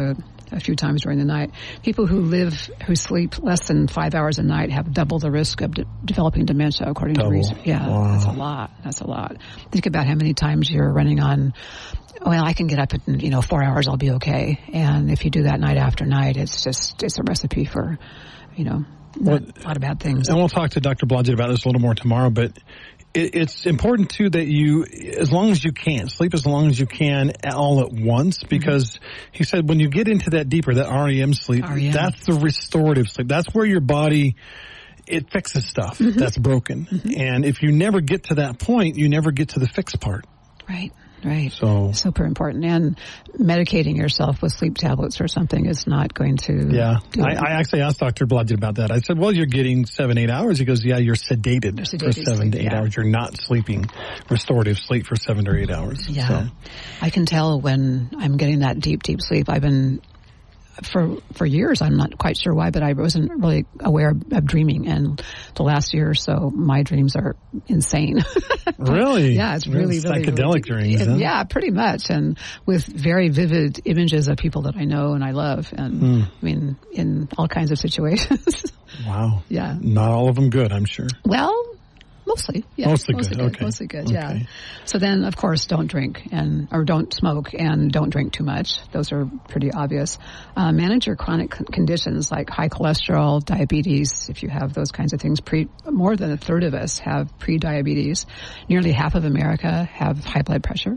Speaker 3: a few times during the night. People who live, who sleep less than five hours a night have double the risk of de- developing dementia, according
Speaker 2: double.
Speaker 3: to research. Yeah,
Speaker 2: wow.
Speaker 3: That's a lot. That's a lot. Think about how many times you're running on, well, I can get up in, you know, four hours, I'll be okay. And if you do that night after night, it's just, it's a recipe for, you know, well, a lot of bad things.
Speaker 2: And we'll talk to Doctor Blodgett about this a little more tomorrow, but it, it's important, too, that you, as long as you can, sleep as long as you can all at once, because mm-hmm. he said when you get into that deeper, that R E M sleep, R E M. That's the restorative sleep. That's where your body, it fixes stuff mm-hmm. that's broken. Mm-hmm. And if you never get to that point, you never get to the fix part.
Speaker 3: Right. Right.
Speaker 2: So
Speaker 3: super important. And medicating yourself with sleep tablets or something is not going to.
Speaker 2: Yeah. I, I actually asked Doctor Blodgett about that. I said, well, you're getting seven, eight hours. He goes, yeah, you're sedated, you're sedated for seven sleep, to eight yeah. hours. You're not sleeping restorative sleep for seven or eight hours.
Speaker 3: Yeah.
Speaker 2: So.
Speaker 3: I can tell when I'm getting that deep, deep sleep. I've been, for for years, I'm not quite sure why, but I wasn't really aware of, of dreaming. And the last year or so, my dreams are insane.
Speaker 2: Really?
Speaker 3: Yeah, it's really, really
Speaker 2: psychedelic
Speaker 3: really,
Speaker 2: dreams. Huh?
Speaker 3: Yeah, pretty much, and with very vivid images of people that I know and I love, and mm. I mean, in all kinds of situations.
Speaker 2: Wow.
Speaker 3: Yeah.
Speaker 2: Not all of them good, I'm sure.
Speaker 3: Well. Mostly, yeah.
Speaker 2: Mostly,
Speaker 3: mostly
Speaker 2: good.
Speaker 3: good.
Speaker 2: Okay.
Speaker 3: Mostly good,
Speaker 2: okay.
Speaker 3: yeah. So then, of course, don't drink and or don't smoke and don't drink too much. Those are pretty obvious. Uh, manage your chronic conditions like high cholesterol, diabetes. If you have those kinds of things, pre more than a third of us have pre-diabetes. Nearly half of America have high blood pressure,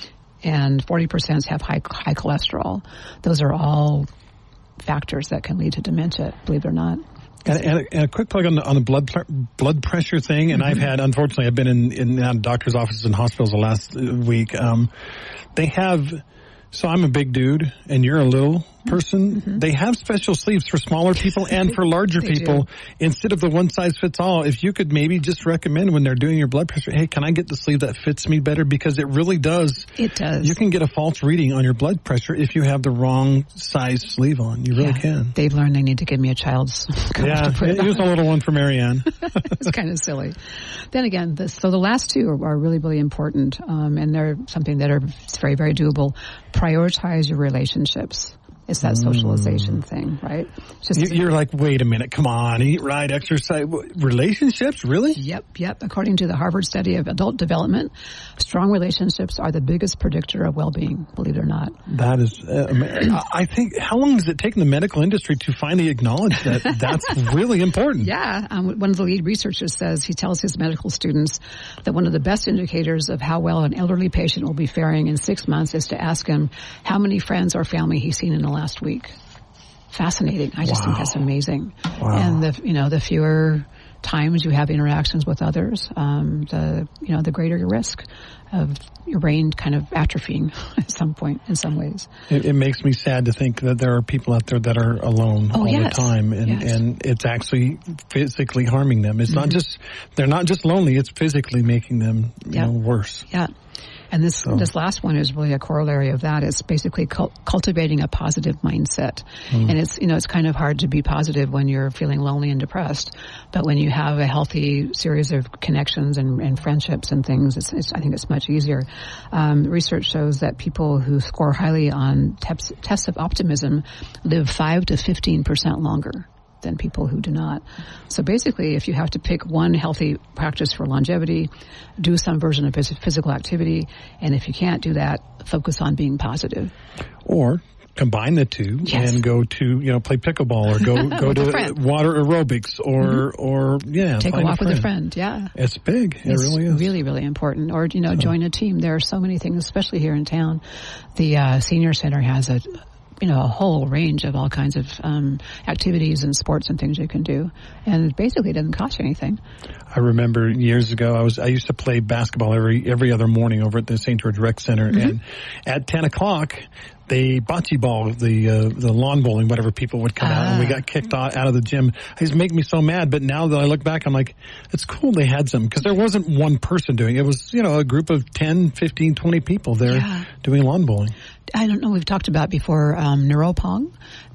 Speaker 3: and forty percent have high high cholesterol. Those are all factors that can lead to dementia. Believe it or not.
Speaker 2: And, and, a, and a quick plug on the on the blood blood pressure thing. And mm-hmm. I've had, unfortunately, I've been in in uh, doctors' offices and hospitals the last week. Um, they have. So I'm a big dude, and you're a little person. Mm-hmm. They have special sleeves for smaller people and for larger people. Do. Instead of the one size fits all, if you could maybe just recommend when they're doing your blood pressure, hey, can I get the sleeve that fits me better? Because it really does.
Speaker 3: It does.
Speaker 2: You can get a false reading on your blood pressure if you have the wrong size sleeve on. You really
Speaker 3: yeah.
Speaker 2: can.
Speaker 3: They've learned they need to give me a child's.
Speaker 2: Yeah,
Speaker 3: to put it
Speaker 2: use a little one for Marianne.
Speaker 3: It's kind of silly. Then again, this, so the last two are, are really, really important, um, and they're something that are very, very doable. Prioritize your relationships. It's that socialization mm. thing, right?
Speaker 2: Just You're like, wait a minute, come on, eat right, exercise. Relationships, really?
Speaker 3: Yep, yep. According to the Harvard study of adult development, strong relationships are the biggest predictor of well-being, believe it or not.
Speaker 2: That is, uh, I think, how long has it taken the medical industry to finally acknowledge that that's really important?
Speaker 3: Yeah. Um, one of the lead researchers says, he tells his medical students that one of the best indicators of how well an elderly patient will be faring in six months is to ask him how many friends or family he's seen in the last week. Fascinating. I just wow. think that's amazing.
Speaker 2: Wow.
Speaker 3: And the, you know, the fewer times you have interactions with others, um, the, you know, the greater your risk of your brain kind of atrophying at some point in some ways.
Speaker 2: It, it makes me sad to think that there are people out there that are alone
Speaker 3: oh,
Speaker 2: all
Speaker 3: yes.
Speaker 2: the time, and,
Speaker 3: yes.
Speaker 2: and it's actually physically harming them. It's mm-hmm. not just, they're not just lonely, it's physically making them, you
Speaker 3: yeah.
Speaker 2: know, worse.
Speaker 3: Yeah. And this
Speaker 2: so.
Speaker 3: this last one is really a corollary of that. It's basically cult- cultivating a positive mindset. Mm. And it's, you know, it's kind of hard to be positive when you're feeling lonely and depressed. But when you have a healthy series of connections and, and friendships and things, it's, it's, I think it's much easier. Um, research shows that people who score highly on tests, tests of optimism live five to fifteen percent longer than people who do not. So basically, if you have to pick one healthy practice for longevity, do some version of physical activity, and if you can't do that, focus on being positive.
Speaker 2: Or combine the two
Speaker 3: yes.
Speaker 2: and go to, you know, play pickleball or go go to water aerobics or, mm-hmm. or yeah.
Speaker 3: Take a walk
Speaker 2: a
Speaker 3: with a friend, yeah.
Speaker 2: It's big. It
Speaker 3: it's
Speaker 2: really is.
Speaker 3: really, really important. Or, you know, so. join a team. There are so many things, especially here in town. The uh, senior center has a you know, a whole range of all kinds of um, activities and sports and things you can do. And basically it doesn't cost you anything.
Speaker 2: I remember years ago, I was I used to play basketball every every other morning over at the Saint George Rec Center. Mm-hmm. And at ten o'clock, they bocce ball, the uh, the lawn bowling, whatever, people would come ah. out, and we got kicked out, out of the gym. It used to make me so mad, but now that I look back, I'm like, it's cool they had some, because there wasn't one person doing it. It was, you know, a group of ten, fifteen, twenty people there yeah. doing lawn bowling.
Speaker 3: I don't know, we've talked about before um, Neuropong.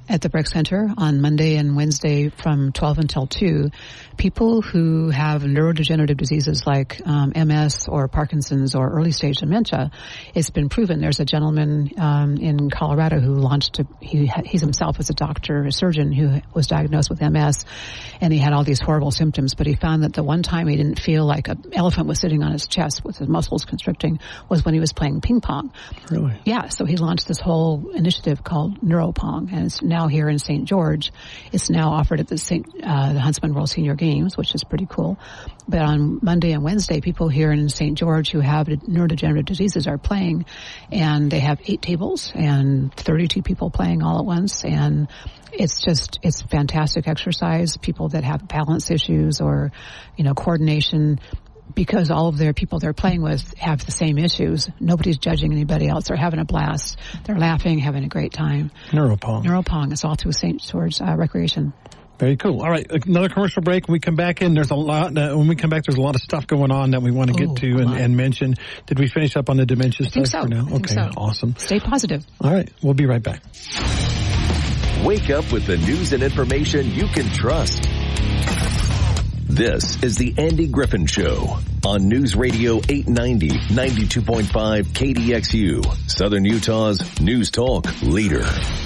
Speaker 3: at the Breck Center on Monday and Wednesday from twelve until two. People who have neurodegenerative diseases like um, M S or Parkinson's or early stage dementia, it's been proven. There's a gentleman um, in Colorado who launched, a, he he's himself was a doctor, a surgeon who was diagnosed with M S, and he had all these horrible symptoms, but he found that the one time he didn't feel like an elephant was sitting on his chest with his muscles constricting was when he was playing ping pong.
Speaker 2: Really?
Speaker 3: Yeah, so he launched this whole initiative called NeuroPong, and it's now here in Saint George. It's now offered at the Saint uh, the Huntsman World Senior Games, which is pretty cool. But on Monday and Wednesday, people here in Saint George who have neurodegenerative diseases are playing, and they have eight tables and thirty-two people playing all at once, and it's just, it's fantastic exercise. People that have balance issues or, you know, coordination, because all of their people they're playing with have the same issues. Nobody's judging anybody else. They're having a blast. They're laughing, having a great time.
Speaker 2: NeuroPong.
Speaker 3: NeuroPong. It's all through Saint George uh, Recreation.
Speaker 2: Very cool. All right, another commercial break. When we come back in, there's a lot, uh, when we come back, there's a lot of stuff going on that we want to
Speaker 3: oh,
Speaker 2: get to and, and mention. Did we finish up on the dementia
Speaker 3: I think
Speaker 2: stuff
Speaker 3: so.
Speaker 2: for now?
Speaker 3: I think
Speaker 2: okay,
Speaker 3: so.
Speaker 2: Awesome.
Speaker 3: Stay positive.
Speaker 2: All right, we'll be right back.
Speaker 1: Wake up with the news and information you can trust. This is the Andy Griffin Show on News Radio eight ninety, ninety-two point five K D X U, Southern Utah's news talk leader.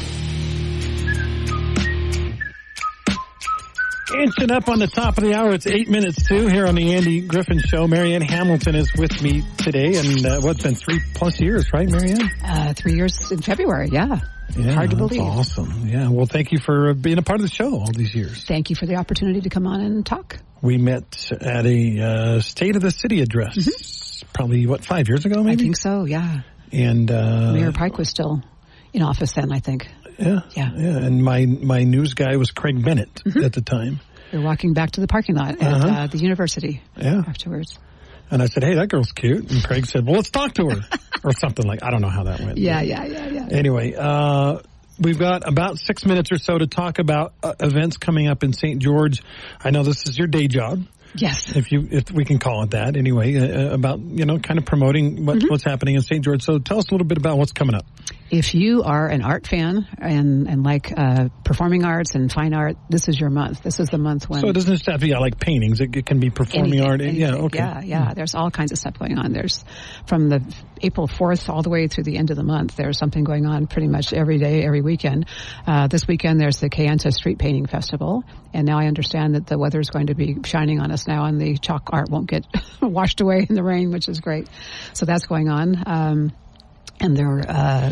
Speaker 2: Inching up on the top of the hour, it's eight minutes to here on the Andy Griffin Show. Marianne Hamilton is with me today, and uh, what's been three plus years, right, Marianne?
Speaker 3: Uh, three years in February, yeah.
Speaker 2: Yeah,
Speaker 3: hard to
Speaker 2: that's
Speaker 3: believe.
Speaker 2: Awesome. Yeah, well, thank you for being a part of the show all these years.
Speaker 3: Thank you for the opportunity to come on and talk.
Speaker 2: We met at a uh, State of the City address, mm-hmm. probably, what, five years ago, maybe?
Speaker 3: I think so, yeah.
Speaker 2: And uh,
Speaker 3: Mayor Pike was still in office then, I think.
Speaker 2: Yeah,
Speaker 3: yeah,
Speaker 2: yeah. And my my news guy was Craig Bennett mm-hmm. at the time.
Speaker 3: We were walking back to the parking lot at uh-huh. uh, the university
Speaker 2: yeah.
Speaker 3: afterwards.
Speaker 2: And I said, hey, that girl's cute. And Craig said, well, let's talk to her. Or something like, I don't know how that went.
Speaker 3: Yeah, yeah, yeah, yeah.
Speaker 2: Anyway, uh, we've got about six minutes or so to talk about uh, events coming up in Saint George. I know this is your day job.
Speaker 3: Yes.
Speaker 2: If you, if we can call it that anyway, uh, about, you know, kind of promoting what, mm-hmm. what's happening in Saint George. So tell us a little bit about what's coming up.
Speaker 3: If you are an art fan and, and like uh, performing arts and fine art, this is your month. This is the month when...
Speaker 2: So it doesn't just have to be like paintings. It, it can be performing
Speaker 3: anything,
Speaker 2: art.
Speaker 3: Anything.
Speaker 2: Yeah, okay.
Speaker 3: Yeah, yeah. Mm-hmm. There's all kinds of stuff going on. There's from the April fourth all the way through the end of the month, there's something going on pretty much every day, every weekend. Uh, this weekend, there's the Kayenta Street Painting Festival. And now I understand that the weather is going to be shining on us now and the chalk art won't get washed away in the rain, which is great. So that's going on. Um, and there uh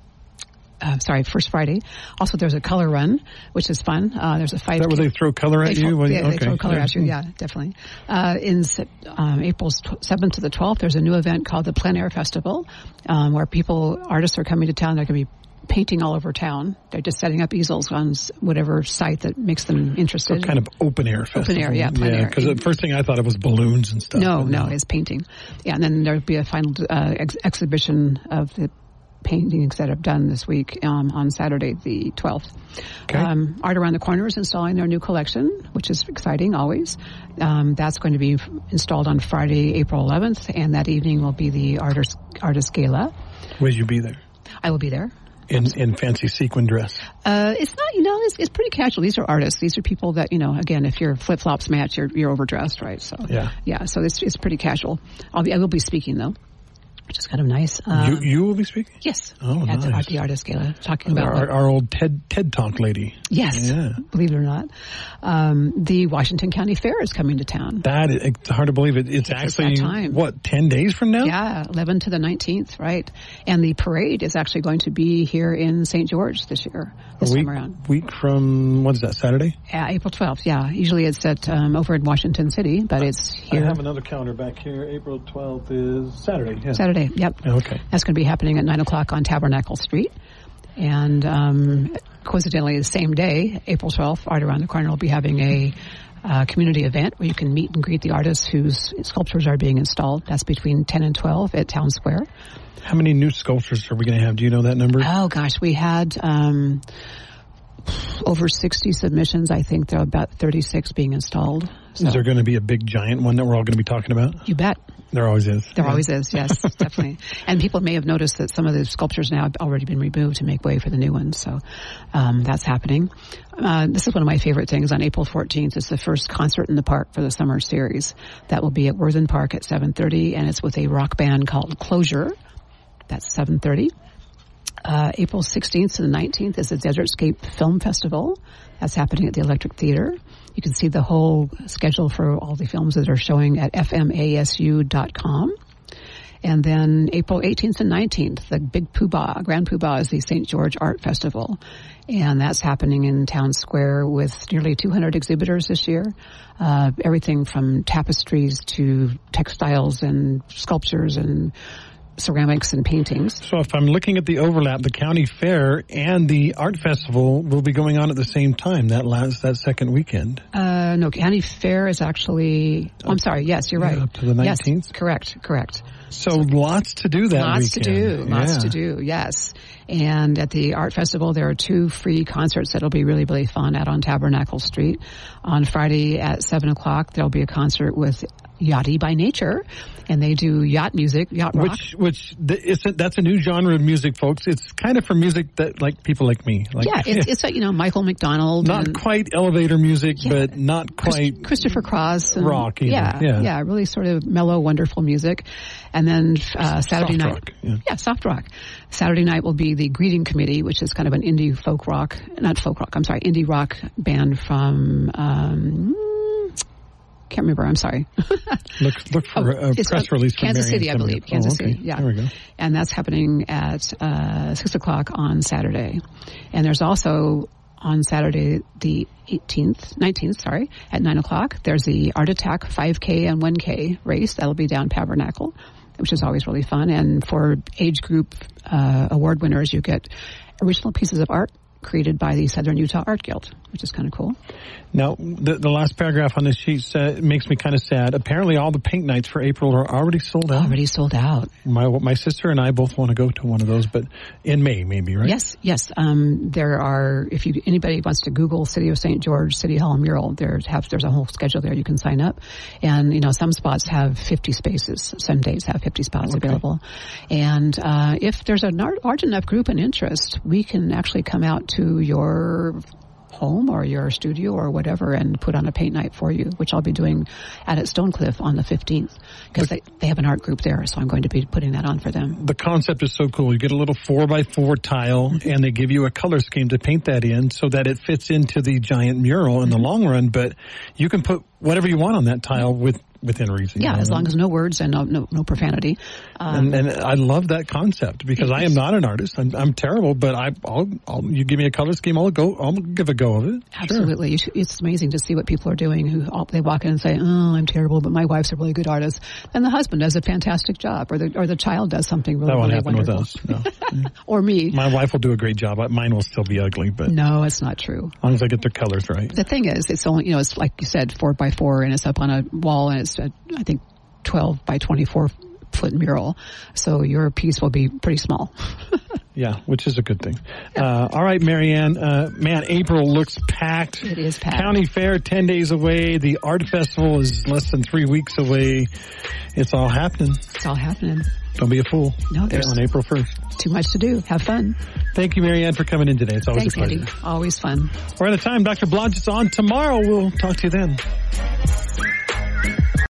Speaker 3: Uh, sorry, First Friday. Also, there's a color run, which is fun. Uh, there's a fight.
Speaker 2: Is that where they throw color at
Speaker 3: they
Speaker 2: you?
Speaker 3: Throw,
Speaker 2: when,
Speaker 3: yeah,
Speaker 2: okay.
Speaker 3: they throw color
Speaker 2: yeah.
Speaker 3: at you. Yeah, definitely. Uh, in um, April seventh to the twelfth, there's a new event called the Plein Air Festival, um, where people, artists are coming to town. They're going to be painting all over town. They're just setting up easels on whatever site that makes them interested.
Speaker 2: So kind of open air festival.
Speaker 3: Open air, yeah, plein
Speaker 2: yeah,
Speaker 3: air.
Speaker 2: Because the first thing I thought it was balloons and stuff.
Speaker 3: No, no, it's painting. Yeah, and then there'll be a final uh, ex- exhibition of the paintings that have done this week um, on Saturday the twelfth.
Speaker 2: Okay.
Speaker 3: Um, Art Around the Corner is installing their new collection, which is exciting always. Um, that's going to be f- installed on Friday, April eleventh, and that evening will be the artist artist gala.
Speaker 2: Will you be there?
Speaker 3: I will be there.
Speaker 2: In in fancy sequin dress?
Speaker 3: Uh, it's not, you know, it's, it's pretty casual. These are artists. These are people that, you know, again, if your flip flops match, you're you're overdressed, right? So
Speaker 2: yeah,
Speaker 3: yeah. So it's it's pretty casual. I'll be I will be speaking though, which is kind of nice. Um,
Speaker 2: you you will be speaking?
Speaker 3: Yes.
Speaker 2: Oh,
Speaker 3: at,
Speaker 2: nice.
Speaker 3: the, at the Artist Gala, talking about
Speaker 2: our, our old TED TED Talk lady.
Speaker 3: Yes.
Speaker 2: Yeah.
Speaker 3: Believe it or not, um, the Washington County Fair is coming to town.
Speaker 2: That is, it's hard to believe it. It's,
Speaker 3: It's
Speaker 2: actually
Speaker 3: that time.
Speaker 2: What, ten days from now?
Speaker 3: Yeah, eleven to the nineteenth, right? And the parade is actually going to be here in Saint George this year. This
Speaker 2: A week,
Speaker 3: time around.
Speaker 2: Week from what is that? Saturday?
Speaker 3: Yeah, April twelfth. Yeah, usually it's at um, over in Washington City, but it's here.
Speaker 2: I have another calendar back here. April twelfth is Saturday. Yeah.
Speaker 3: Saturday. Yep.
Speaker 2: Okay.
Speaker 3: That's going to be happening at nine o'clock on Tabernacle Street. And um, coincidentally, the same day, April twelfth, Art Around the Corner will be having a uh, community event where you can meet and greet the artists whose sculptures are being installed. That's between ten and twelve at Town Square.
Speaker 2: How many new sculptures are we going to have? Do you know that number?
Speaker 3: Oh, gosh. We had um, over sixty submissions. I think there are about thirty-six being installed. So.
Speaker 2: Is there going to be a big giant one that we're all going to be talking about?
Speaker 3: You bet.
Speaker 2: There always is.
Speaker 3: There
Speaker 2: yeah.
Speaker 3: always is, yes, definitely. And people may have noticed that some of the sculptures now have already been removed to make way for the new ones. So um, that's happening. Uh, this is one of my favorite things. On April fourteenth, it's the first concert in the park for the summer series. That will be at Worthen Park at seven thirty, and it's with a rock band called Closure. That's seven thirty. Uh, April sixteenth to the nineteenth is the Desertscape Film Festival. That's happening at the Electric Theater. You can see the whole schedule for all the films that are showing at f m a s u dot com. And then April eighteenth and nineteenth, the Big Poobah, Grand Poobah is the Saint George Art Festival. And that's happening in Town Square with nearly two hundred exhibitors this year. Uh, everything from tapestries to textiles and sculptures and ceramics and paintings.
Speaker 2: So if I'm looking at the overlap, the county fair and the art festival will be going on at the same time that last that second weekend.
Speaker 3: Uh, no, county fair is actually. Oh, I'm sorry. Yes, you're right.
Speaker 2: Yeah, up to the nineteenth.
Speaker 3: Yes, correct, correct.
Speaker 2: So lots to do that
Speaker 3: lots
Speaker 2: weekend.
Speaker 3: to do, lots
Speaker 2: yeah.
Speaker 3: to do. Yes, and at the art festival there are two free concerts that'll be really really fun out on Tabernacle Street. On Friday at seven o'clock there'll be a concert with Yachty by Nature, and they do yacht music, yacht rock.
Speaker 2: Which, which is a, that's a new genre of music, folks. It's kind of for music that like people like me. Like,
Speaker 3: yeah, it's, it's like, you know, Michael McDonald.
Speaker 2: Not
Speaker 3: and,
Speaker 2: quite elevator music,
Speaker 3: yeah,
Speaker 2: but not quite
Speaker 3: Christopher Cross. And,
Speaker 2: rock either.
Speaker 3: Yeah,
Speaker 2: yeah,
Speaker 3: yeah, really sort of mellow, wonderful music. And then uh, Saturday
Speaker 2: soft
Speaker 3: night,
Speaker 2: rock, yeah.
Speaker 3: yeah, soft rock. Saturday night will be the Greeting Committee, which is kind of an indie folk rock, not folk rock. I'm sorry, indie rock band from. Um, Can't remember. I'm sorry.
Speaker 2: look, look for
Speaker 3: oh,
Speaker 2: a press release from
Speaker 3: Kansas
Speaker 2: Marianne
Speaker 3: City, I believe.
Speaker 2: oh,
Speaker 3: Kansas
Speaker 2: okay.
Speaker 3: City. Yeah.
Speaker 2: There we go.
Speaker 3: And that's happening at uh, six o'clock on Saturday. And there's also on Saturday the eighteenth, nineteenth, sorry, at nine o'clock. There's the Art Attack five K and one K race. That'll be down Tabernacle, which is always really fun. And for age group uh, award winners, you get original pieces of art created by the Southern Utah Art Guild, which is kind of cool.
Speaker 2: Now, the, the last paragraph on this sheet uh, makes me kind of sad. Apparently, all the paint nights for April are already sold out.
Speaker 3: Already sold out.
Speaker 2: My my sister and I both want to go to one of those, but in May, maybe, right?
Speaker 3: Yes, yes. Um, there are, if you anybody wants to Google City of Saint George City Hall mural, there's have there's a whole schedule there. You can sign up, and you know some spots have fifty spaces. Some days have fifty spots okay. available, and uh, if there's a large enough group and interest, we can actually come out to your home or your studio or whatever and put on a paint night for you, which I'll be doing out at Stonecliff on the fifteenth because they, they have an art group there, so I'm going to be putting that on for them.
Speaker 2: The concept is so cool. You get a little four by four tile mm-hmm. and they give you a color scheme to paint that in so that it fits into the giant mural in mm-hmm. the long run, but you can put whatever you want on that tile with within reason.
Speaker 3: Yeah,
Speaker 2: you know?
Speaker 3: as long as no words and no no, no profanity.
Speaker 2: Um, and, and I love that concept because I am not an artist. I'm, I'm terrible, but I, I'll, I'll, you give me a color scheme, I'll go. I'll give a go of it.
Speaker 3: Absolutely,
Speaker 2: sure.
Speaker 3: It's amazing to see what people are doing. Who all, they walk in and say, "Oh, I'm terrible, but my wife's a really good artist," and the husband does a fantastic job, or the or the child does something really,
Speaker 2: that won't
Speaker 3: really
Speaker 2: happen
Speaker 3: wonderful.
Speaker 2: with us. No.
Speaker 3: Or me.
Speaker 2: My wife will do a great job. Mine will still be ugly, but
Speaker 3: no, it's not true.
Speaker 2: As long as I get the colors right.
Speaker 3: The thing is, it's only you know, it's like you said, four by four, and it's up on a wall, and it's uh, I think twelve by twenty-four foot mural, so your piece will be pretty small.
Speaker 2: Yeah, which is a good thing. Uh, all right, Marianne. Uh, man, April looks packed.
Speaker 3: It is packed.
Speaker 2: County Fair, ten days away. The Art Festival is less than three weeks away. It's all happening.
Speaker 3: It's all happening.
Speaker 2: Don't be a fool.
Speaker 3: No, there's
Speaker 2: on April first.
Speaker 3: Too much to do. Have fun.
Speaker 2: Thank you, Marianne, for coming in today. It's always
Speaker 3: Thanks,
Speaker 2: a pleasure.
Speaker 3: Andy. Always fun.
Speaker 2: We're out of time. Doctor Blodgett's on tomorrow. We'll talk to you then.